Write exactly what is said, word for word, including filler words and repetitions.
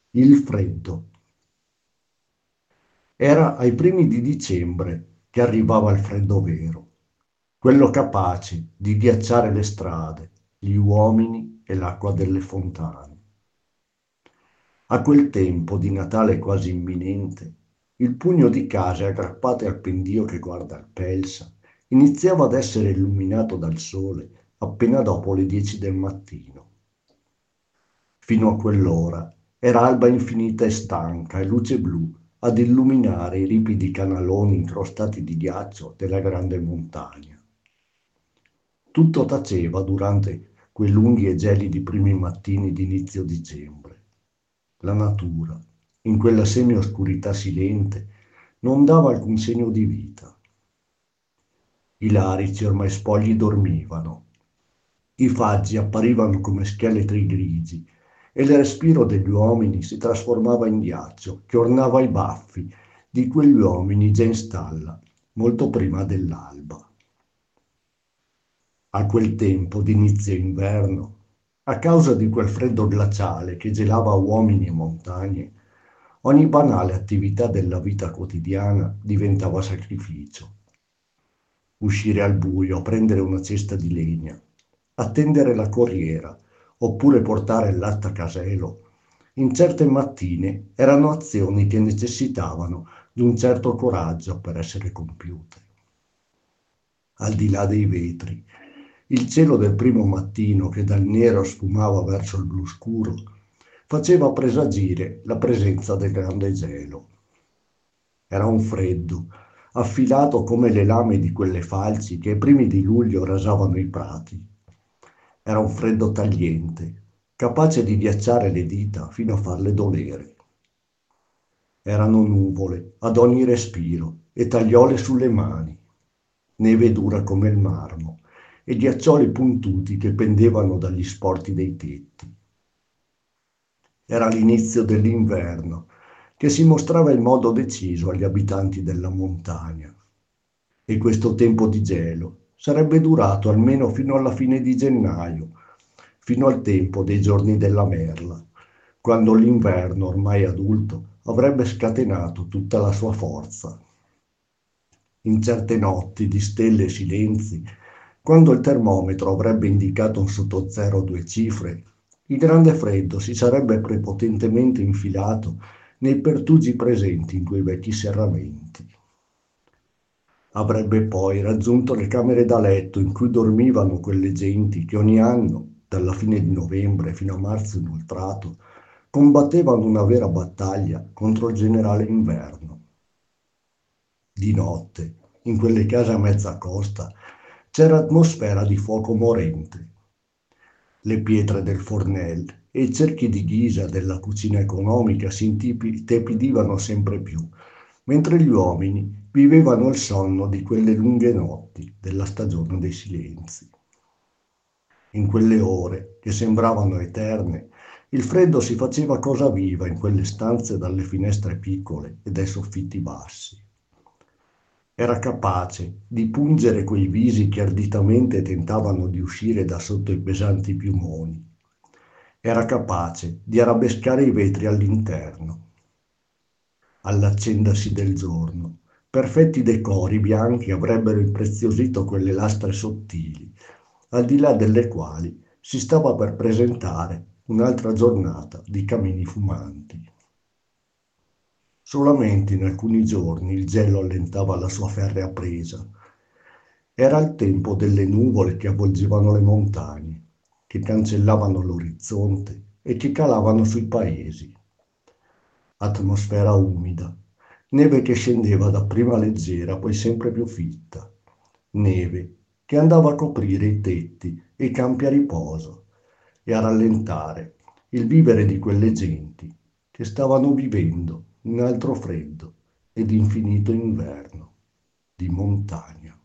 Il freddo. Era ai primi di dicembre che arrivava il freddo vero, quello capace di ghiacciare le strade, gli uomini e l'acqua delle fontane. A quel tempo di Natale quasi imminente, il pugno di case aggrappate al pendio che guarda il Pelsa iniziava ad essere illuminato dal sole appena dopo le dieci del mattino. Fino a quell'ora era alba infinita e stanca e luce blu ad illuminare i ripidi canaloni incrostati di ghiaccio della grande montagna. Tutto taceva durante quei lunghi e gelidi primi mattini di inizio dicembre. La natura, in quella semioscurità silente, non dava alcun segno di vita. I larici ormai spogli dormivano. I faggi apparivano come scheletri grigi e il respiro degli uomini si trasformava in ghiaccio che ornava i baffi di quegli uomini già in stalla molto prima dell'alba. A quel tempo d'inizio inverno, a causa di quel freddo glaciale che gelava uomini e montagne, ogni banale attività della vita quotidiana diventava sacrificio. Uscire al buio, prendere una cesta di legna, attendere la corriera, oppure portare il latte a casello, in certe mattine erano azioni che necessitavano di un certo coraggio per essere compiute. Al di là dei vetri, il cielo del primo mattino che dal nero sfumava verso il blu scuro faceva presagire la presenza del grande gelo. Era un freddo, affilato come le lame di quelle falci che ai primi di luglio rasavano i prati. Era un freddo tagliente, capace di ghiacciare le dita fino a farle dolere. Erano nuvole ad ogni respiro e tagliole sulle mani, neve dura come il marmo e ghiaccioli puntuti che pendevano dagli sporti dei tetti. Era l'inizio dell'inverno, che si mostrava in modo deciso agli abitanti della montagna. E questo tempo di gelo sarebbe durato almeno fino alla fine di gennaio, fino al tempo dei giorni della merla, quando l'inverno ormai adulto avrebbe scatenato tutta la sua forza. In certe notti di stelle e silenzi, quando il termometro avrebbe indicato un sotto zero due cifre, il grande freddo si sarebbe prepotentemente infilato nei pertugi presenti in quei vecchi serramenti. Avrebbe poi raggiunto le camere da letto in cui dormivano quelle genti che ogni anno, dalla fine di novembre fino a marzo inoltrato, combattevano una vera battaglia contro il generale inverno. Di notte, in quelle case a mezza costa, c'era atmosfera di fuoco morente. Le pietre del fornel e i cerchi di ghisa della cucina economica si intepidivano sempre più, mentre gli uomini vivevano il sonno di quelle lunghe notti della stagione dei silenzi. In quelle ore, che sembravano eterne, il freddo si faceva cosa viva in quelle stanze dalle finestre piccole e dai soffitti bassi. Era capace di pungere quei visi che arditamente tentavano di uscire da sotto i pesanti piumoni. Era capace di arabescare i vetri all'interno. All'accendersi del giorno, perfetti decori bianchi avrebbero impreziosito quelle lastre sottili, al di là delle quali si stava per presentare un'altra giornata di camini fumanti. Solamente in alcuni giorni il gelo allentava la sua ferrea presa. Era il tempo delle nuvole che avvolgevano le montagne, che cancellavano l'orizzonte e che calavano sui paesi. Atmosfera umida, neve che scendeva dapprima leggera, poi sempre più fitta, neve che andava a coprire i tetti e i campi a riposo e a rallentare il vivere di quelle genti che stavano vivendo un altro freddo ed infinito inverno di montagna.